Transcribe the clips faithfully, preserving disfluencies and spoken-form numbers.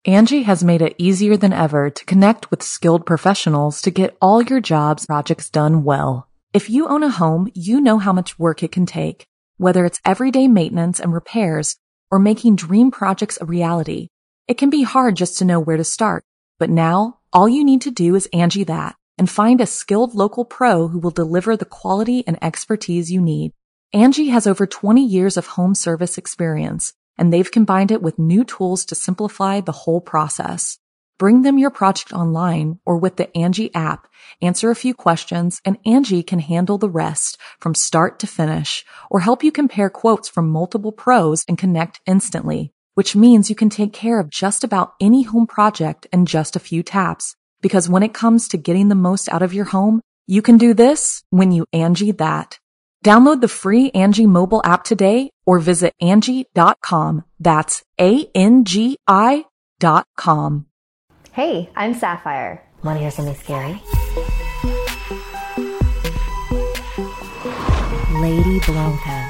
Angie has made it easier than ever to connect with skilled professionals to get all your jobs projects done well. If you own a home, you know how much work it can take, whether it's everyday maintenance and repairs or making dream projects a reality. It can be hard just to know where to start, but now all you need to do is Angie that and find a skilled local pro who will deliver the quality and expertise you need. Angie has over twenty years of home service experience, and they've combined it with new tools to simplify the whole process. Bring them your project online or with the Angie app, answer a few questions, and Angie can handle the rest from start to finish or help you compare quotes from multiple pros and connect instantly, which means you can take care of just about any home project in just a few taps. Because when it comes to getting the most out of your home, you can do this when you Angie that. Download the free Angie mobile app today or visit Angie dot com. That's A N G I dot com. Hey, I'm Sapphire. Want to hear something scary? Lady Blanca.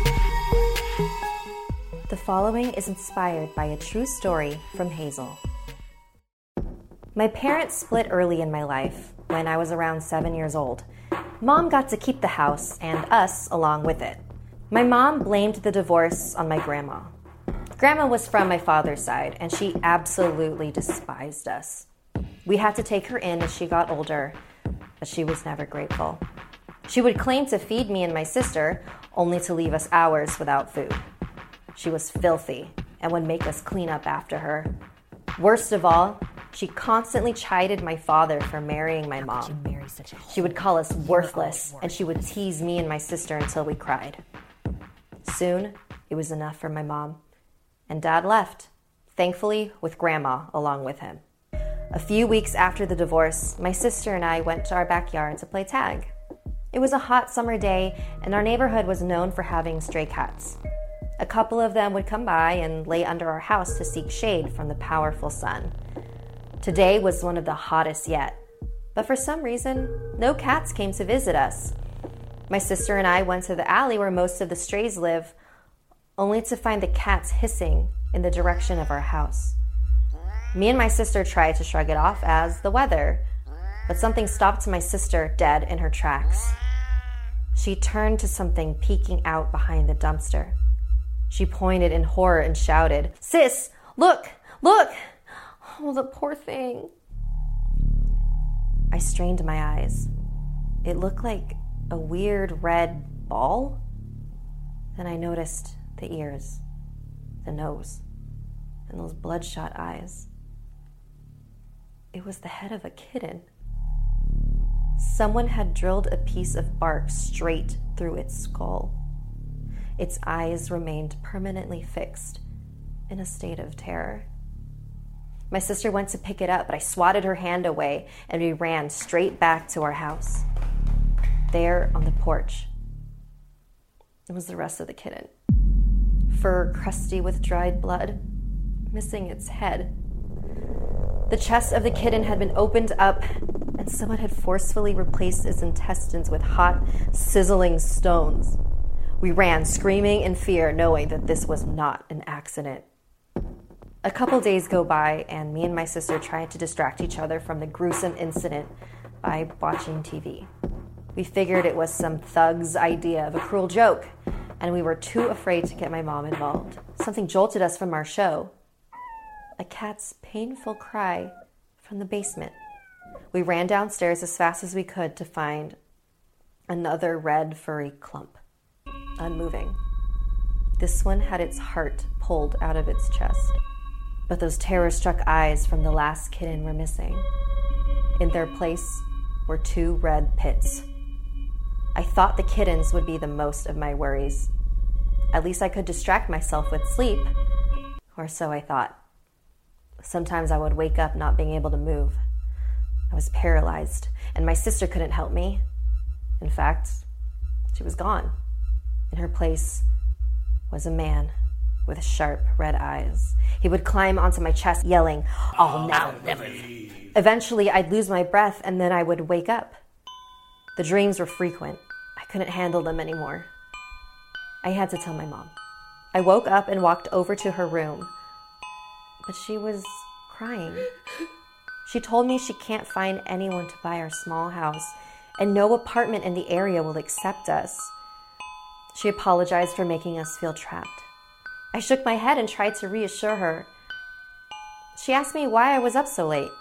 The following is inspired by a true story from Hazel. My parents split early in my life when I was around seven years old. Mom got to keep the house and us along with it. My mom blamed the divorce on my grandma. Grandma was from my father's side, and she absolutely despised us. We had to take her in as she got older, but she was never grateful. She would claim to feed me and my sister, only to leave us hours without food. She was filthy and would make us clean up after her. Worst of all, she constantly chided my father for marrying my mom. She would call us worthless, and she would tease me and my sister until we cried. Soon, it was enough for my mom, and Dad left, thankfully with Grandma along with him. A few weeks after the divorce, my sister and I went to our backyard to play tag. It was a hot summer day, and our neighborhood was known for having stray cats. A couple of them would come by and lay under our house to seek shade from the powerful sun. Today was one of the hottest yet, but for some reason, no cats came to visit us. My sister and I went to the alley where most of the strays live, only to find the cats hissing in the direction of our house. Me and my sister tried to shrug it off as the weather, but something stopped my sister dead in her tracks. She turned to something peeking out behind the dumpster. She pointed in horror and shouted, "Sis, look, look! Oh, the poor thing." I strained my eyes. It looked like a weird red ball. Then I noticed the ears, the nose, and those bloodshot eyes. It was the head of a kitten. Someone had drilled a piece of bark straight through its skull. Its eyes remained permanently fixed in a state of terror. My sister went to pick it up, but I swatted her hand away, and we ran straight back to our house. There on the porch, it was the rest of the kitten. Fur crusty with dried blood, missing its head. The chest of the kitten had been opened up, and someone had forcefully replaced its intestines with hot, sizzling stones. We ran, screaming in fear, knowing that this was not an accident. A couple days go by, and me and my sister tried to distract each other from the gruesome incident by watching T V. We figured it was some thug's idea of a cruel joke, and we were too afraid to get my mom involved. Something jolted us from our show. A cat's painful cry from the basement. We ran downstairs as fast as we could to find another red furry clump, unmoving. This one had its heart pulled out of its chest. But those terror-struck eyes from the last kitten were missing. In their place were two red pits. I thought the kittens would be the most of my worries. At least I could distract myself with sleep, or so I thought. Sometimes I would wake up not being able to move. I was paralyzed, and my sister couldn't help me. In fact, she was gone. In her place was a man with sharp red eyes. He would climb onto my chest, yelling, "I'll never, never leave." Eventually, I'd lose my breath, and then I would wake up. The dreams were frequent. I couldn't handle them anymore. I had to tell my mom. I woke up and walked over to her room, but she was crying. She told me she can't find anyone to buy our small house, and no apartment in the area will accept us. She apologized for making us feel trapped. I shook my head and tried to reassure her. She asked me why I was up so late.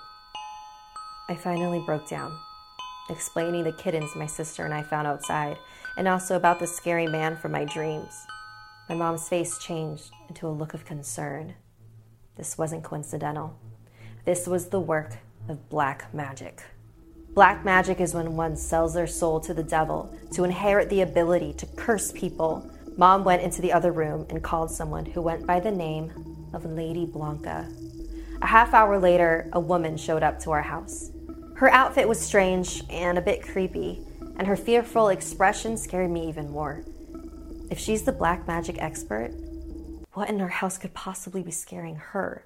I finally broke down, explaining the kittens my sister and I found outside, and also about the scary man from my dreams. My mom's face changed into a look of concern. This wasn't coincidental. This was the work of black magic. Black magic is when one sells their soul to the devil to inherit the ability to curse people. Mom went into the other room and called someone who went by the name of Lady Blanca. A half hour later, a woman showed up to our house. Her outfit was strange and a bit creepy, and her fearful expression scared me even more. If she's the black magic expert, what in our house could possibly be scaring her?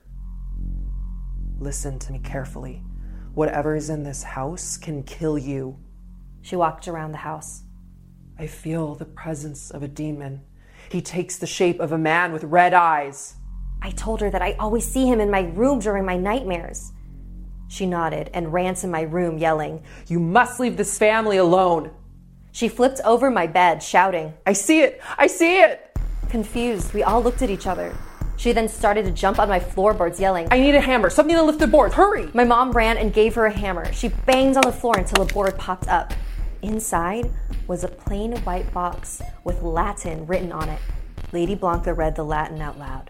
Listen to me carefully. Whatever is in this house can kill you. She walked around the house. I feel the presence of a demon. He takes the shape of a man with red eyes. I told her that I always see him in my room during my nightmares. She nodded and ran to my room, yelling, "You must leave this family alone." She flipped over my bed, shouting, "I see it! I see it!" Confused, we all looked at each other. She then started to jump on my floorboards, yelling, "I need a hammer, something to lift the boards, hurry!" My mom ran and gave her a hammer. She banged on the floor until a board popped up. Inside was a plain white box with Latin written on it. Lady Blanca read the Latin out loud.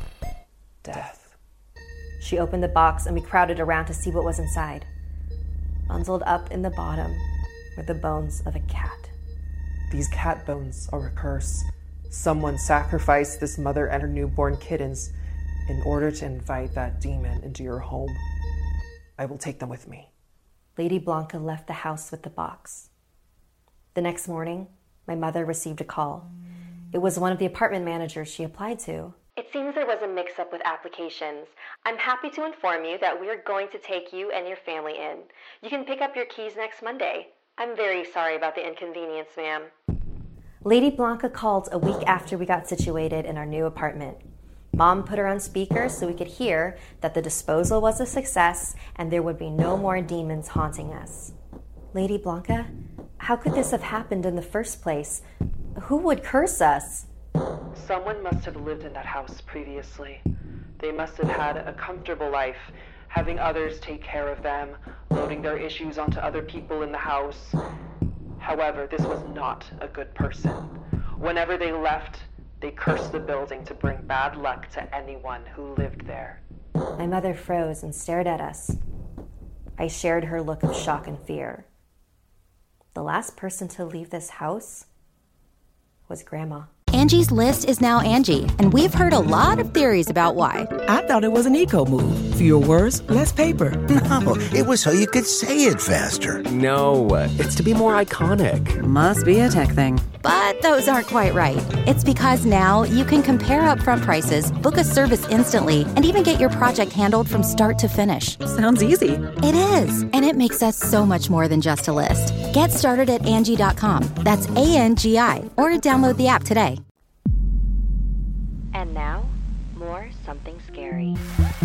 Death. She opened the box and we crowded around to see what was inside. Bundled up in the bottom were the bones of a cat. These cat bones are a curse. Someone sacrificed this mother and her newborn kittens in order to invite that demon into your home. I will take them with me. Lady Blanca left the house with the box. The next morning, my mother received a call. It was one of the apartment managers she applied to. It seems there was a mix-up with applications. I'm happy to inform you that we are going to take you and your family in. You can pick up your keys next Monday. I'm very sorry about the inconvenience, ma'am. Lady Blanca called a week after we got situated in our new apartment. Mom put her on speaker so we could hear that the disposal was a success and there would be no more demons haunting us. Lady Blanca, how could this have happened in the first place? Who would curse us? Someone must have lived in that house previously. They must have had a comfortable life, having others take care of them, loading their issues onto other people in the house. However, this was not a good person. Whenever they left, they cursed the building to bring bad luck to anyone who lived there. My mother froze and stared at us. I shared her look of shock and fear. The last person to leave this house was Grandma. Angie's List is now Angie, and we've heard a lot of theories about why. I thought it was an eco move. Fewer words, less paper. No, it was so you could say it faster. No, it's to be more iconic. Must be a tech thing. But those aren't quite right. It's because now you can compare upfront prices, book a service instantly, and even get your project handled from start to finish. Sounds easy. It is, and it makes us so much more than just a list. Get started at Angie dot com. That's A N G I, or download the app today. And now, more Something Scary.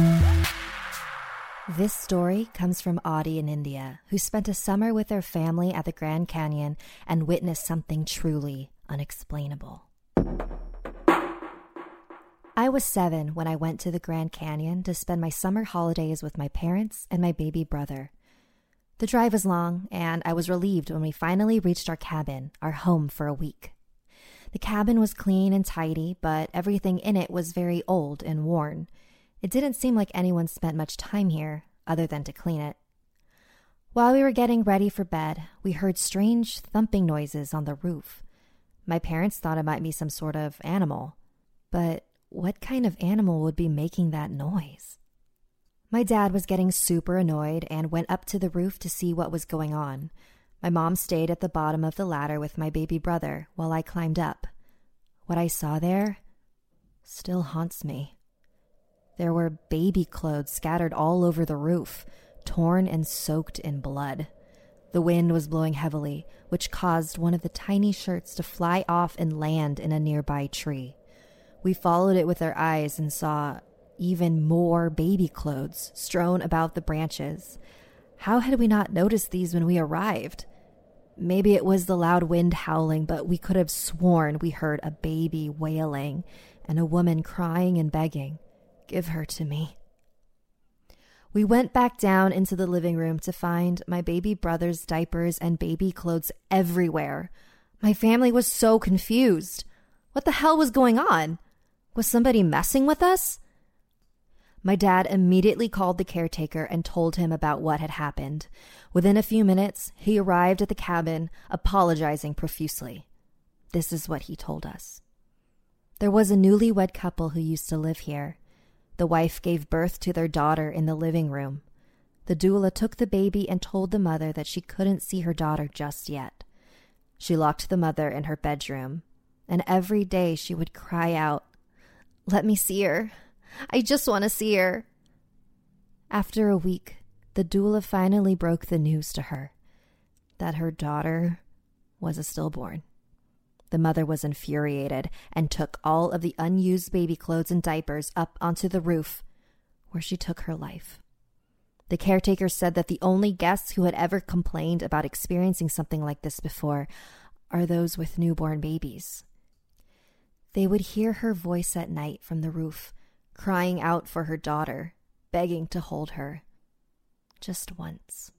This story comes from Audie in India, who spent a summer with their family at the Grand Canyon and witnessed something truly unexplainable. I was seven when I went to the Grand Canyon to spend my summer holidays with my parents and my baby brother. The drive was long, and I was relieved when we finally reached our cabin, our home for a week. The cabin was clean and tidy, but everything in it was very old and worn. It didn't seem like anyone spent much time here, other than to clean it. While we were getting ready for bed, we heard strange thumping noises on the roof. My parents thought it might be some sort of animal. But what kind of animal would be making that noise? My dad was getting super annoyed and went up to the roof to see what was going on. My mom stayed at the bottom of the ladder with my baby brother while I climbed up. What I saw there still haunts me. There were baby clothes scattered all over the roof, torn and soaked in blood. The wind was blowing heavily, which caused one of the tiny shirts to fly off and land in a nearby tree. We followed it with our eyes and saw even more baby clothes strewn about the branches. How had we not noticed these when we arrived? Maybe it was the loud wind howling, but we could have sworn we heard a baby wailing and a woman crying and begging, "Give her to me." We went back down into the living room to find my baby brother's diapers and baby clothes everywhere. My family was so confused. What the hell was going on? Was somebody messing with us? My dad immediately called the caretaker and told him about what had happened. Within a few minutes, he arrived at the cabin, apologizing profusely. This is what he told us. There was a newlywed couple who used to live here. The wife gave birth to their daughter in the living room. The doula took the baby and told the mother that she couldn't see her daughter just yet. She locked the mother in her bedroom, and every day she would cry out, "Let me see her. I just want to see her." After a week, the doula finally broke the news to her that her daughter was a stillborn. The mother was infuriated and took all of the unused baby clothes and diapers up onto the roof, where she took her life. The caretaker said that the only guests who had ever complained about experiencing something like this before are those with newborn babies. They would hear her voice at night from the roof, crying out for her daughter, begging to hold her. Just once.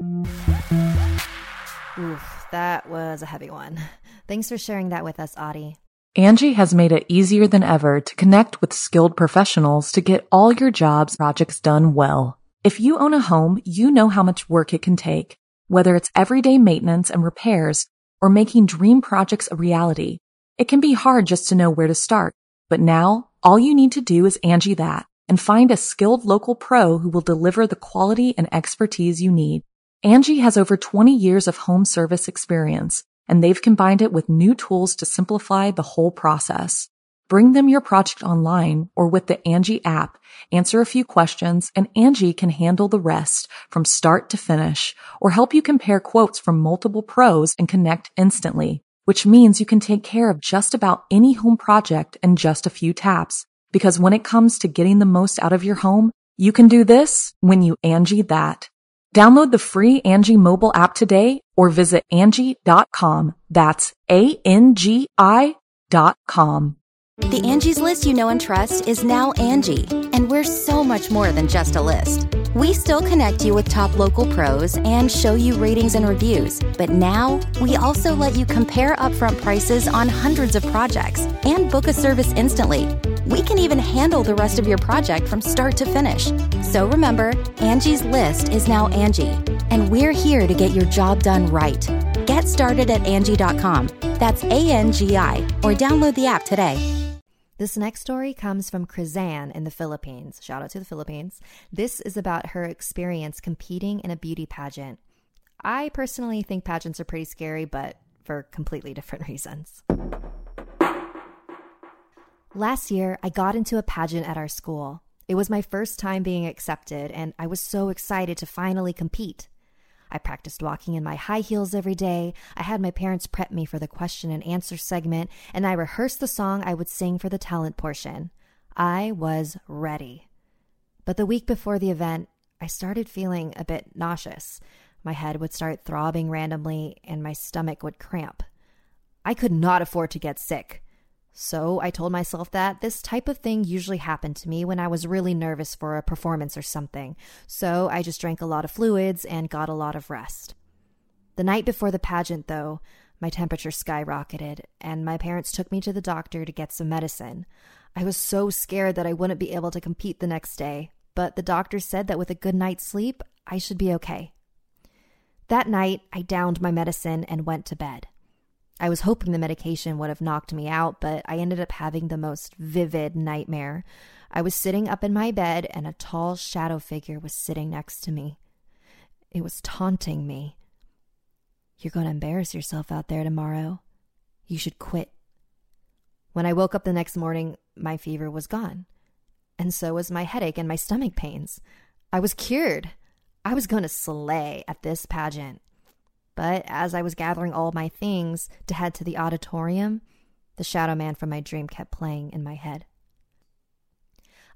Oof, that was a heavy one. Thanks for sharing that with us, Audie. Angie has made it easier than ever to connect with skilled professionals to get all your jobs projects done well. If you own a home, you know how much work it can take, whether it's everyday maintenance and repairs or making dream projects a reality. It can be hard just to know where to start, but now all you need to do is Angie that and find a skilled local pro who will deliver the quality and expertise you need. Angie has over twenty years of home service experience, and they've combined it with new tools to simplify the whole process. Bring them your project online or with the Angie app, answer a few questions, and Angie can handle the rest from start to finish, or help you compare quotes from multiple pros and connect instantly, which means you can take care of just about any home project in just a few taps. Because when it comes to getting the most out of your home, you can do this when you Angie that. Download the free Angie mobile app today or visit Angie dot com. That's A N G I dot com. The Angie's List you know and trust is now Angie, and we're so much more than just a list. We still connect you with top local pros and show you ratings and reviews, but now we also let you compare upfront prices on hundreds of projects and book a service instantly. We can even handle the rest of your project from start to finish. So remember, Angie's List is now Angie, and we're here to get your job done right. Get started at Angie dot com. That's A N G I, or download the app today. This next story comes from Krizan in the Philippines. Shout out to the Philippines. This is about her experience competing in a beauty pageant. I personally think pageants are pretty scary, but for completely different reasons. Last year, I got into a pageant at our school. It was my first time being accepted, and I was so excited to finally compete. I practiced walking in my high heels every day. I had my parents prep me for the question and answer segment, and I rehearsed the song I would sing for the talent portion. I was ready. But the week before the event, I started feeling a bit nauseous. My head would start throbbing randomly, and my stomach would cramp. I could not afford to get sick. So I told myself that this type of thing usually happened to me when I was really nervous for a performance or something. So I just drank a lot of fluids and got a lot of rest. The night before the pageant, though, my temperature skyrocketed, and my parents took me to the doctor to get some medicine. I was so scared that I wouldn't be able to compete the next day, but the doctor said that with a good night's sleep, I should be okay. That night, I downed my medicine and went to bed. I was hoping the medication would have knocked me out, but I ended up having the most vivid nightmare. I was sitting up in my bed, and a tall shadow figure was sitting next to me. It was taunting me. "You're going to embarrass yourself out there tomorrow. You should quit." When I woke up the next morning, my fever was gone. And so was my headache and my stomach pains. I was cured. I was going to slay at this pageant. But as I was gathering all my things to head to the auditorium, the shadow man from my dream kept playing in my head.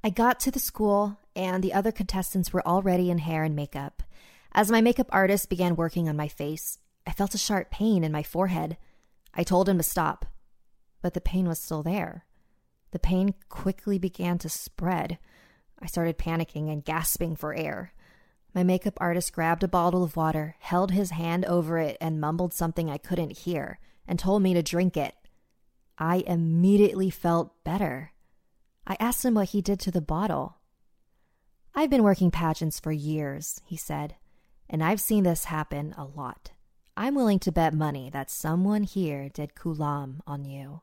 I got to the school, and the other contestants were already in hair and makeup. As my makeup artist began working on my face, I felt a sharp pain in my forehead. I told him to stop, but the pain was still there. The pain quickly began to spread. I started panicking and gasping for air. My makeup artist grabbed a bottle of water, held his hand over it, and mumbled something I couldn't hear, and told me to drink it. I immediately felt better. I asked him what he did to the bottle. "I've been working pageants for years," he said, "and I've seen this happen a lot. I'm willing to bet money that someone here did Kulam on you."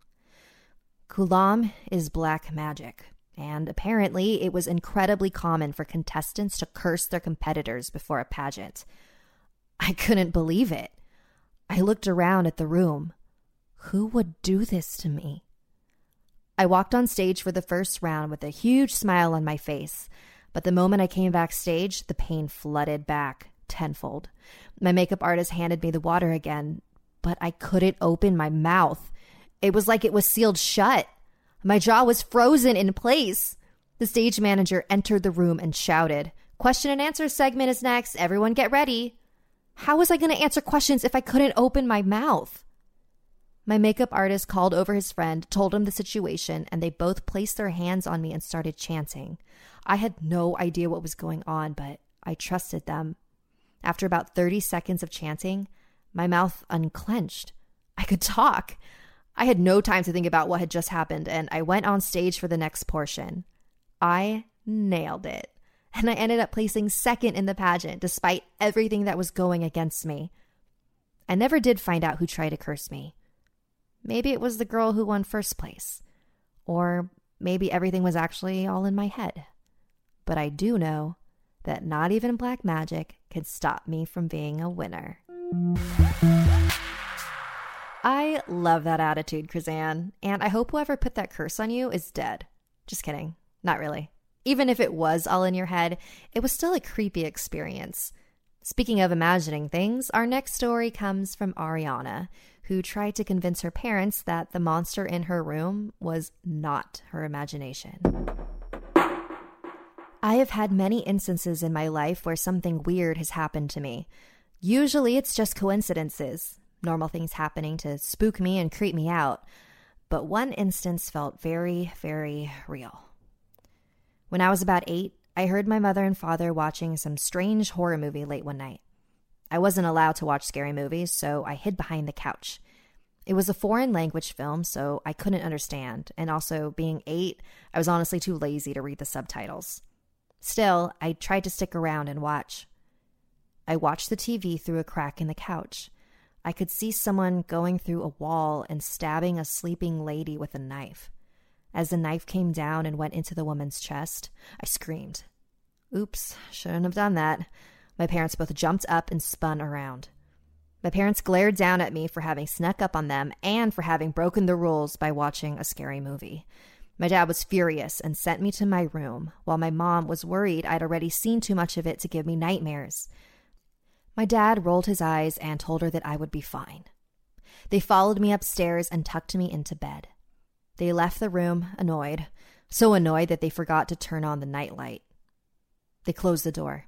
Kulam is black magic, and apparently it was incredibly common for contestants to curse their competitors before a pageant. I couldn't believe it. I looked around at the room. Who would do this to me? I walked on stage for the first round with a huge smile on my face, but the moment I came backstage, the pain flooded back tenfold. My makeup artist handed me the water again, but I couldn't open my mouth. It was like it was sealed shut. My jaw was frozen in place. The stage manager entered the room and shouted, "Question and answer segment is next. Everyone get ready." How was I going to answer questions if I couldn't open my mouth? My makeup artist called over his friend, told him the situation, and they both placed their hands on me and started chanting. I had no idea what was going on, but I trusted them. After about thirty seconds of chanting, my mouth unclenched. I could talk. I had no time to think about what had just happened, and I went on stage for the next portion. I nailed it, and I ended up placing second in the pageant despite everything that was going against me. I never did find out who tried to curse me. Maybe it was the girl who won first place, or maybe everything was actually all in my head. But I do know that not even black magic could stop me from being a winner. I love that attitude, Krizan, and I hope whoever put that curse on you is dead. Just kidding. Not really. Even if it was all in your head, it was still a creepy experience. Speaking of imagining things, our next story comes from Ariana, who tried to convince her parents that the monster in her room was not her imagination. I have had many instances in my life where something weird has happened to me. Usually it's just coincidences, normal things happening to spook me and creep me out. But one instance felt very, very real. When I was about eight, I heard my mother and father watching some strange horror movie late one night. I wasn't allowed to watch scary movies, so I hid behind the couch. It was a foreign language film, so I couldn't understand, and also, being eight, I was honestly too lazy to read the subtitles. Still, I tried to stick around and watch. I watched the T V through a crack in the couch. I could see someone going through a wall and stabbing a sleeping lady with a knife. As the knife came down and went into the woman's chest, I screamed. Oops, shouldn't have done that. My parents both jumped up and spun around. My parents glared down at me for having snuck up on them and for having broken the rules by watching a scary movie. My dad was furious and sent me to my room, while my mom was worried I'd already seen too much of it to give me nightmares. My dad rolled his eyes and told her that I would be fine. They followed me upstairs and tucked me into bed. They left the room annoyed, so annoyed that they forgot to turn on the nightlight. They closed the door.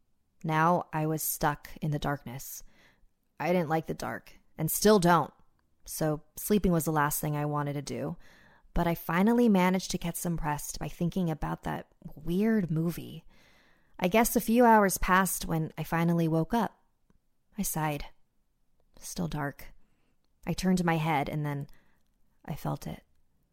Now I was stuck in the darkness. I didn't like the dark, and still don't, so sleeping was the last thing I wanted to do. But I finally managed to get some rest by thinking about that weird movie. I guess a few hours passed when I finally woke up. I sighed. Still dark. I turned my head, and then I felt it.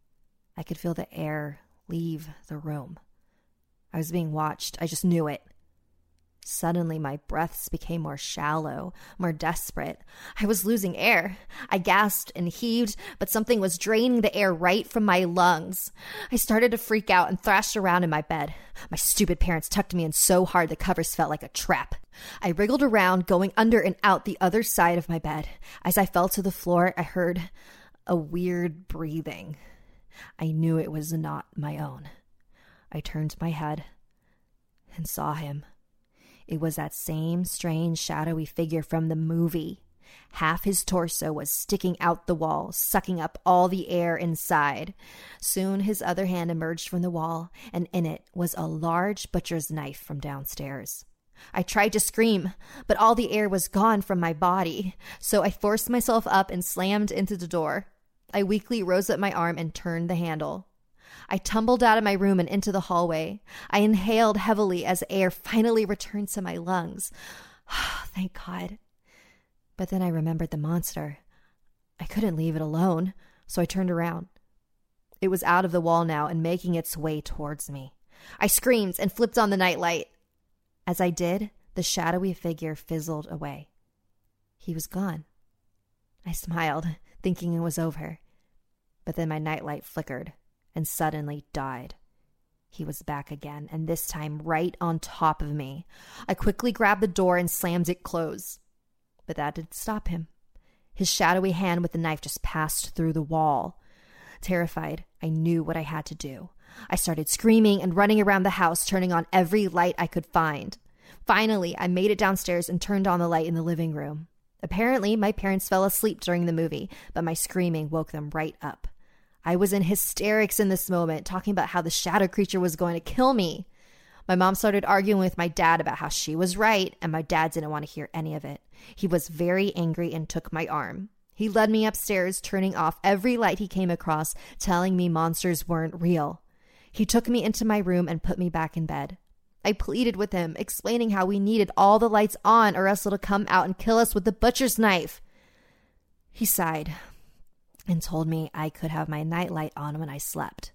I could feel the air leave the room. I was being watched. I just knew it. Suddenly, my breaths became more shallow, more desperate. I was losing air. I gasped and heaved, but something was draining the air right from my lungs. I started to freak out and thrashed around in my bed. My stupid parents tucked me in so hard the covers felt like a trap. I wriggled around, going under and out the other side of my bed. As I fell to the floor, I heard a weird breathing. I knew it was not my own. I turned my head and saw him. It was that same strange, shadowy figure from the movie. Half his torso was sticking out the wall, sucking up all the air inside. Soon his other hand emerged from the wall, and in it was a large butcher's knife from downstairs. I tried to scream, but all the air was gone from my body, so I forced myself up and slammed into the door. I weakly rose up my arm and turned the handle. I tumbled out of my room and into the hallway. I inhaled heavily as air finally returned to my lungs. Thank God. But then I remembered the monster. I couldn't leave it alone, so I turned around. It was out of the wall now and making its way towards me. I screamed and flipped on the nightlight. As I did, the shadowy figure fizzled away. He was gone. I smiled, thinking it was over. But then my nightlight flickered and suddenly died. He was back again, and this time right on top of me. I quickly grabbed the door and slammed it closed. But that didn't stop him. His shadowy hand with the knife just passed through the wall. Terrified, I knew what I had to do. I started screaming and running around the house, turning on every light I could find. Finally, I made it downstairs and turned on the light in the living room. Apparently, my parents fell asleep during the movie, but my screaming woke them right up. I was in hysterics in this moment, talking about how the shadow creature was going to kill me. My mom started arguing with my dad about how she was right, and my dad didn't want to hear any of it. He was very angry and took my arm. He led me upstairs, turning off every light he came across, telling me monsters weren't real. He took me into my room and put me back in bed. I pleaded with him, explaining how we needed all the lights on or else it'll come out and kill us with the butcher's knife. He sighed and told me I could have my nightlight on when I slept.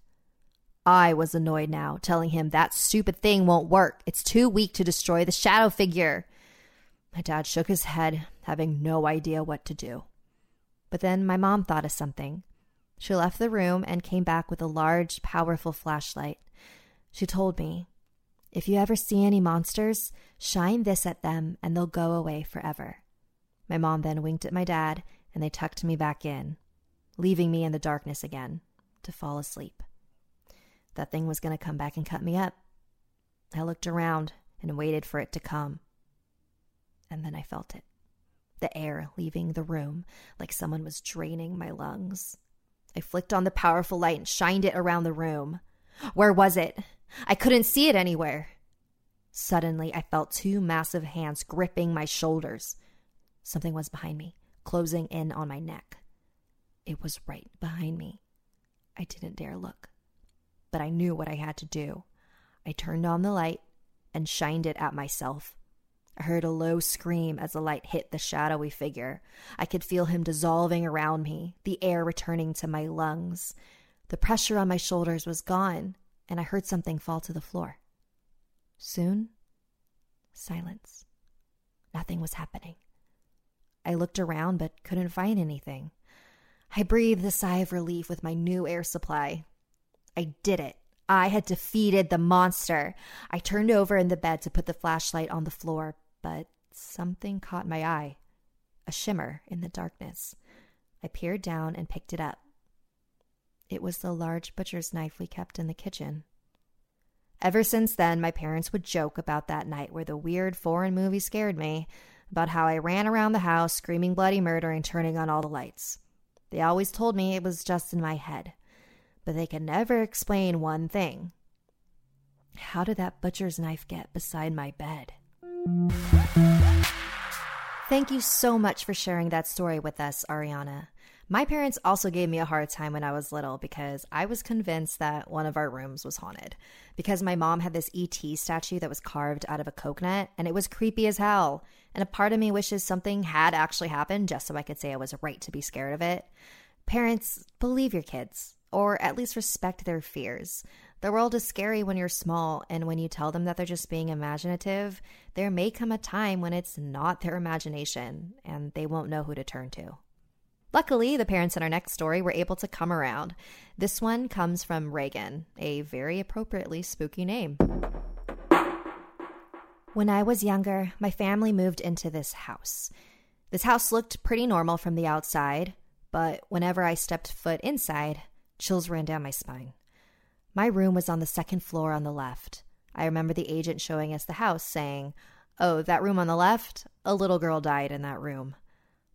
I was annoyed now, telling him that stupid thing won't work. It's too weak to destroy the shadow figure. My dad shook his head, having no idea what to do. But then my mom thought of something. She left the room and came back with a large, powerful flashlight. She told me, "If you ever see any monsters, shine this at them and they'll go away forever." My mom then winked at my dad and they tucked me back in, leaving me in the darkness again to fall asleep. That thing was going to come back and cut me up. I looked around and waited for it to come. And then I felt it. The air leaving the room like someone was draining my lungs. I flicked on the powerful light and shined it around the room. Where was it? I couldn't see it anywhere. Suddenly, I felt two massive hands gripping my shoulders. Something was behind me, closing in on my neck. It was right behind me. I didn't dare look. But I knew what I had to do. I turned on the light and shined it at myself. I heard a low scream as the light hit the shadowy figure. I could feel him dissolving around me, the air returning to my lungs. The pressure on my shoulders was gone, and I heard something fall to the floor. Soon, silence. Nothing was happening. I looked around but couldn't find anything. I breathed a sigh of relief with my new air supply. I did it. I had defeated the monster. I turned over in the bed to put the flashlight on the floor, but something caught my eye. A shimmer in the darkness. I peered down and picked it up. It was the large butcher's knife we kept in the kitchen. Ever since then, my parents would joke about that night where the weird foreign movie scared me, about how I ran around the house screaming bloody murder and turning on all the lights. They always told me it was just in my head. But they could never explain one thing. How did that butcher's knife get beside my bed? Thank you so much for sharing that story with us, Ariana. My parents also gave me a hard time when I was little because I was convinced that one of our rooms was haunted. Because my mom had this E T statue that was carved out of a coconut, and it was creepy as hell. And a part of me wishes something had actually happened just so I could say I was right to be scared of it. Parents, believe your kids. Or at least respect their fears. The world is scary when you're small, and when you tell them that they're just being imaginative, there may come a time when it's not their imagination, and they won't know who to turn to. Luckily, the parents in our next story were able to come around. This one comes from Reagan, a very appropriately spooky name. When I was younger, my family moved into this house. This house looked pretty normal from the outside, but whenever I stepped foot inside, chills ran down my spine. My room was on the second floor on the left. I remember the agent showing us the house saying, "Oh, that room on the left? A little girl died in that room."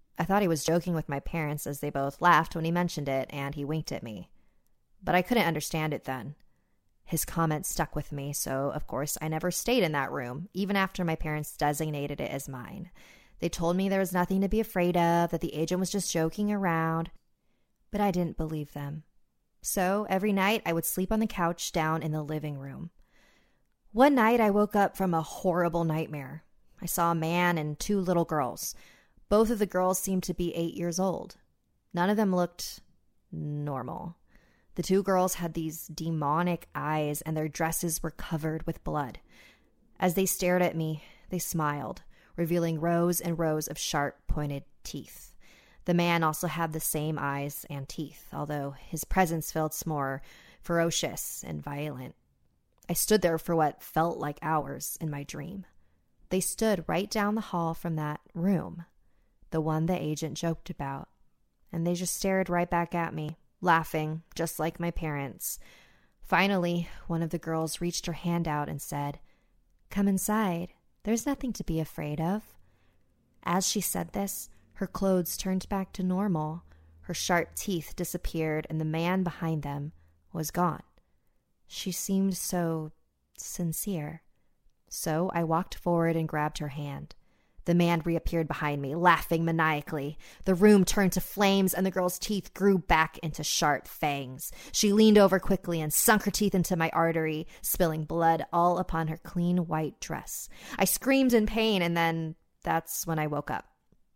I thought he was joking with my parents as they both laughed when he mentioned it, and he winked at me. But I couldn't understand it then. His comment stuck with me, so of course I never stayed in that room, even after my parents designated it as mine. They told me there was nothing to be afraid of, that the agent was just joking around, but I didn't believe them. So every night I would sleep on the couch down in the living room. One night I woke up from a horrible nightmare. I saw a man and two little girls. Both of the girls seemed to be eight years old. None of them looked normal. The two girls had these demonic eyes, and their dresses were covered with blood. As they stared at me, they smiled, revealing rows and rows of sharp, pointed teeth. The man also had the same eyes and teeth, although his presence felt more ferocious and violent. I stood there for what felt like hours in my dream. They stood right down the hall from that room, the one the agent joked about, and they just stared right back at me, laughing, just like my parents. Finally, one of the girls reached her hand out and said, "Come inside. There's nothing to be afraid of." As she said this, her clothes turned back to normal, her sharp teeth disappeared, and the man behind them was gone. She seemed so sincere. So I walked forward and grabbed her hand. The man reappeared behind me, laughing maniacally. The room turned to flames, and the girl's teeth grew back into sharp fangs. She leaned over quickly and sunk her teeth into my artery, spilling blood all upon her clean white dress. I screamed in pain, and then that's when I woke up.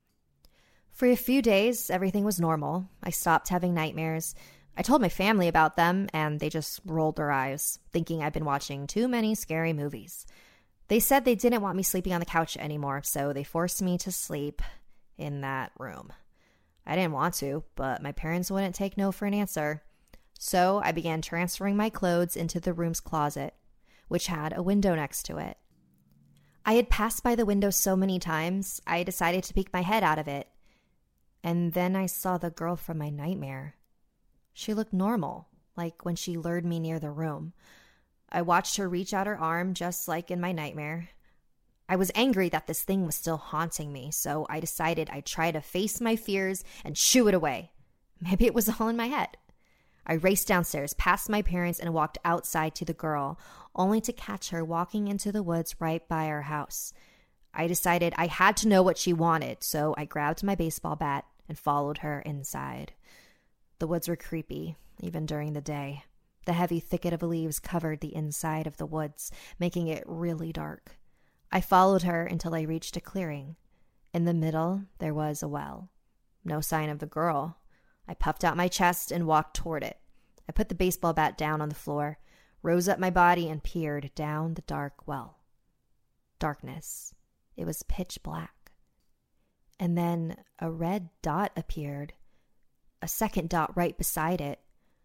For a few days, everything was normal. I stopped having nightmares. I told my family about them, and they just rolled their eyes, thinking I'd been watching too many scary movies. They said they didn't want me sleeping on the couch anymore, so they forced me to sleep in that room. I didn't want to, but my parents wouldn't take no for an answer. So I began transferring my clothes into the room's closet, which had a window next to it. I had passed by the window so many times, I decided to peek my head out of it. And then I saw the girl from my nightmare. She looked normal, like when she lured me near the room. I watched her reach out her arm just like in my nightmare. I was angry that this thing was still haunting me, so I decided I'd try to face my fears and shoo it away. Maybe it was all in my head. I raced downstairs, past my parents, and walked outside to the girl, only to catch her walking into the woods right by our house. I decided I had to know what she wanted, so I grabbed my baseball bat and followed her inside. The woods were creepy, even during the day. The heavy thicket of leaves covered the inside of the woods, making it really dark. I followed her until I reached a clearing. In the middle, there was a well. No sign of the girl. I puffed out my chest and walked toward it. I put the baseball bat down on the floor, rose up my body, and peered down the dark well. Darkness. It was pitch black. And then a red dot appeared. A second dot right beside it.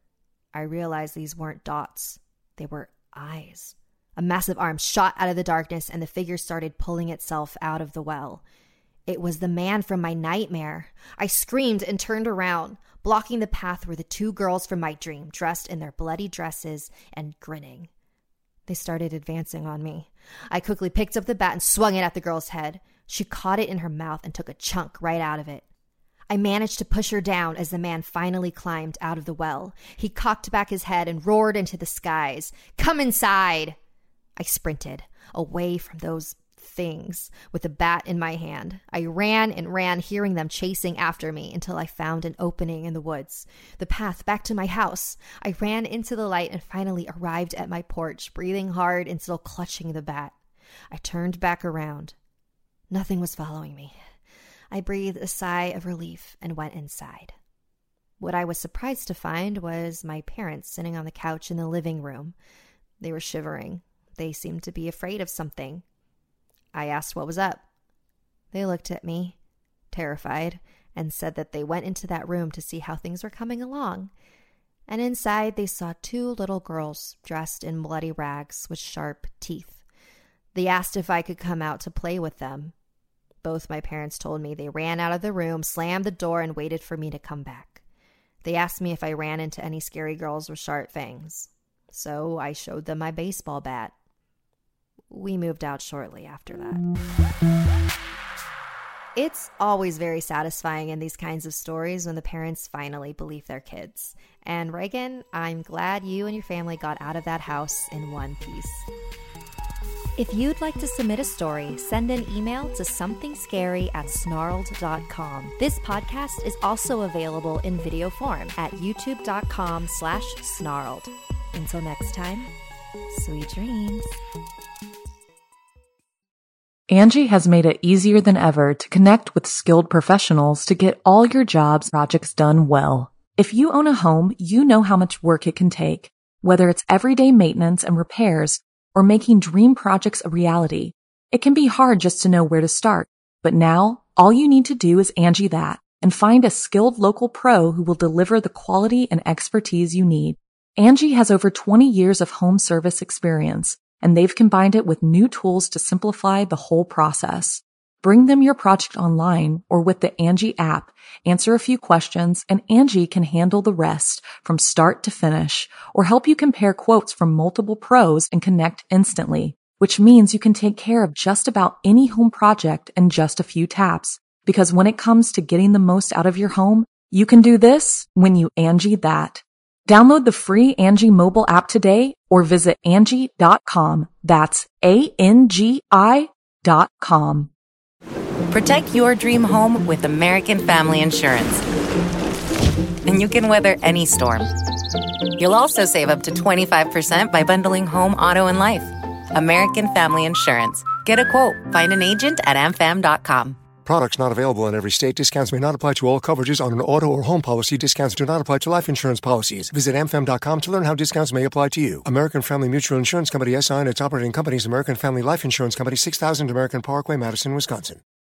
I realized these weren't dots. They were eyes. A massive arm shot out of the darkness, and the figure started pulling itself out of the well. It was the man from my nightmare. I screamed and turned around. Blocking the path were the two girls from my dream, dressed in their bloody dresses and grinning. They started advancing on me. I quickly picked up the bat and swung it at the girl's head. She caught it in her mouth and took a chunk right out of it. I managed to push her down as the man finally climbed out of the well. He cocked back his head and roared into the skies, "Come inside!" I sprinted away from those things with the bat in my hand. I ran and ran, hearing them chasing after me until I found an opening in the woods. The path back to my house. I ran into the light and finally arrived at my porch, breathing hard and still clutching the bat. I turned back around. Nothing was following me. I breathed a sigh of relief and went inside. What I was surprised to find was my parents sitting on the couch in the living room. They were shivering. They seemed to be afraid of something. I asked what was up. They looked at me, terrified, and said that they went into that room to see how things were coming along. And inside they saw two little girls dressed in bloody rags with sharp teeth. They asked if I could come out to play with them. Both my parents told me they ran out of the room, slammed the door, and waited for me to come back. They asked me if I ran into any scary girls with sharp fangs. So I showed them my baseball bat. We moved out shortly after that. It's always very satisfying in these kinds of stories when the parents finally believe their kids. And Reagan, I'm glad you and your family got out of that house in one piece. If you'd like to submit a story, send an email to somethingscary at snarled dot com. This podcast is also available in video form at youtube.com slash snarled. Until next time, sweet dreams. Angie has made it easier than ever to connect with skilled professionals to get all your jobs projects done well. If you own a home, you know how much work it can take, whether it's everyday maintenance and repairs or making dream projects a reality. It can be hard just to know where to start, but now all you need to do is Angie that and find a skilled local pro who will deliver the quality and expertise you need. Angie has over twenty years of home service experience, and they've combined it with new tools to simplify the whole process. Bring them your project online or with the Angie app, answer a few questions, and Angie can handle the rest from start to finish or help you compare quotes from multiple pros and connect instantly, which means you can take care of just about any home project in just a few taps. Because when it comes to getting the most out of your home, you can do this when you Angie that. Download the free Angie mobile app today or visit Angie dot com. That's A N G I dot com. Protect your dream home with American Family Insurance. And you can weather any storm. You'll also save up to twenty-five percent by bundling home, auto, and life. American Family Insurance. Get a quote. Find an agent at A M fam dot com. Products not available in every state. Discounts may not apply to all coverages on an auto or home policy. Discounts do not apply to life insurance policies. Visit A M fam dot com to learn how discounts may apply to you. American Family Mutual Insurance Company, S I and its operating companies, American Family Life Insurance Company, six thousand American Parkway, Madison, Wisconsin.